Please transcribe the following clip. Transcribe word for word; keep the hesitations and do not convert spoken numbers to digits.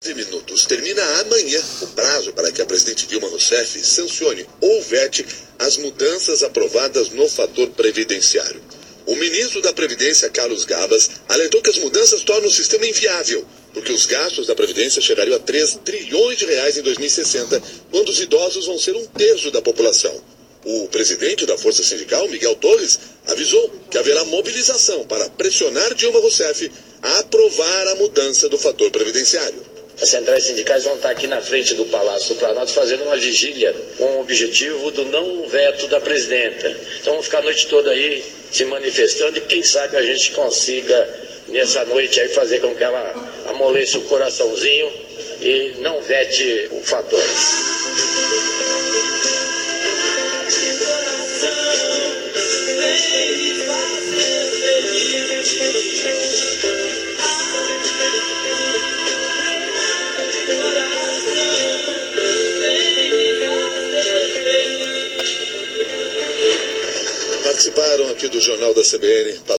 minutos. Termina amanhã o prazo para que a presidente Dilma Rousseff sancione ou vete as mudanças aprovadas no fator previdenciário. O ministro da Previdência, Carlos Gabas, alertou que as mudanças tornam o sistema inviável, porque os gastos da Previdência chegariam a três trilhões de reais em dois mil e sessenta, quando os idosos vão ser um terço da população. O presidente da Força Sindical, Miguel Torres, avisou que haverá mobilização para pressionar Dilma Rousseff a aprovar a mudança do fator previdenciário. As centrais sindicais vão estar aqui na frente do Palácio do Planalto fazendo uma vigília com o objetivo do não veto da presidenta. Então vamos ficar a noite toda aí se manifestando e quem sabe a gente consiga nessa noite aí fazer com que ela amoleça o coraçãozinho e não vete o fator. Participaram aqui do Jornal da C B N.